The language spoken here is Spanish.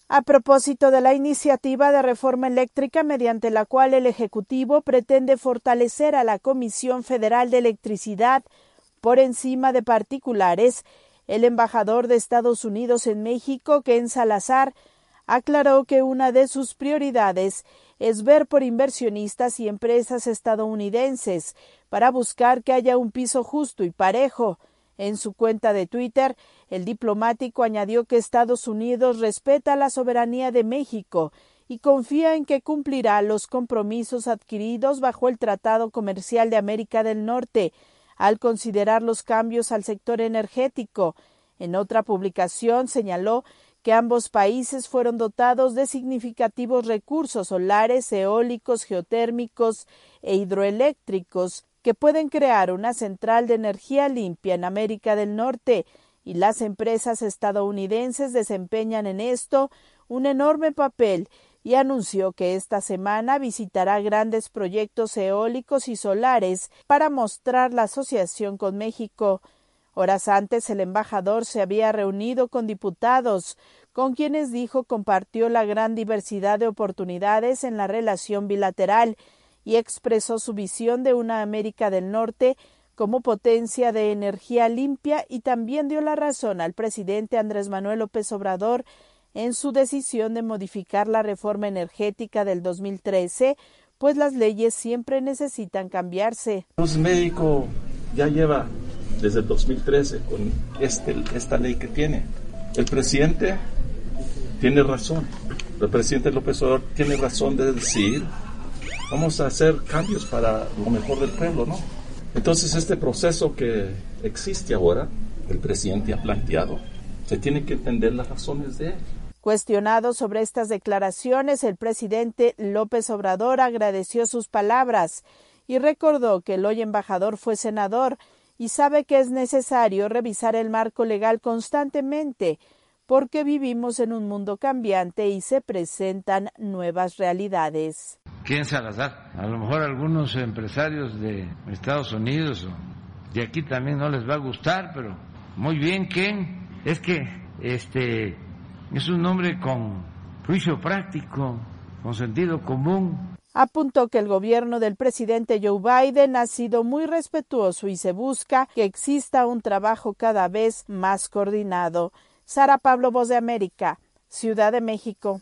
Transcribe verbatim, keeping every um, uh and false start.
A propósito de la iniciativa de reforma eléctrica mediante la cual el Ejecutivo pretende fortalecer a la Comisión Federal de Electricidad por encima de particulares, el embajador de Estados Unidos en México, Ken Salazar, aclaró que una de sus prioridades es ver por inversionistas y empresas estadounidenses para buscar que haya un piso justo y parejo. En su cuenta de Twitter, el diplomático añadió que Estados Unidos respeta la soberanía de México y confía en que cumplirá los compromisos adquiridos bajo el Tratado Comercial de América del Norte, al considerar los cambios al sector energético. En otra publicación señaló que ambos países fueron dotados de significativos recursos solares, eólicos, geotérmicos e hidroeléctricos que pueden crear una central de energía limpia en América del Norte, y las empresas estadounidenses desempeñan en esto un enorme papel, y anunció que esta semana visitará grandes proyectos eólicos y solares para mostrar la asociación con México. Horas antes, el embajador se había reunido con diputados, con quienes dijo compartió la gran diversidad de oportunidades en la relación bilateral, y expresó su visión de una América del Norte como potencia de energía limpia, y también dio la razón al presidente Andrés Manuel López Obrador en su decisión de modificar la reforma energética del dos mil trece, pues las leyes siempre necesitan cambiarse. Entonces México ya lleva desde el dos mil trece con este, esta ley que tiene. El presidente tiene razón, el presidente López Obrador tiene razón de decir vamos a hacer cambios para lo mejor del pueblo, ¿no? Entonces este proceso que existe ahora, el presidente ha planteado, se tiene que entender las razones de él. Cuestionado sobre estas declaraciones, el presidente López Obrador agradeció sus palabras y recordó que el hoy embajador fue senador y sabe que es necesario revisar el marco legal constantemente, porque vivimos en un mundo cambiante y se presentan nuevas realidades. Ken Salazar, a lo mejor algunos empresarios de Estados Unidos o de aquí también no les va a gustar, pero muy bien, Ken, es que este es un hombre con juicio práctico, con sentido común. Apuntó que el gobierno del presidente Joe Biden ha sido muy respetuoso y se busca que exista un trabajo cada vez más coordinado. Sara Pablo, Voz de América, Ciudad de México.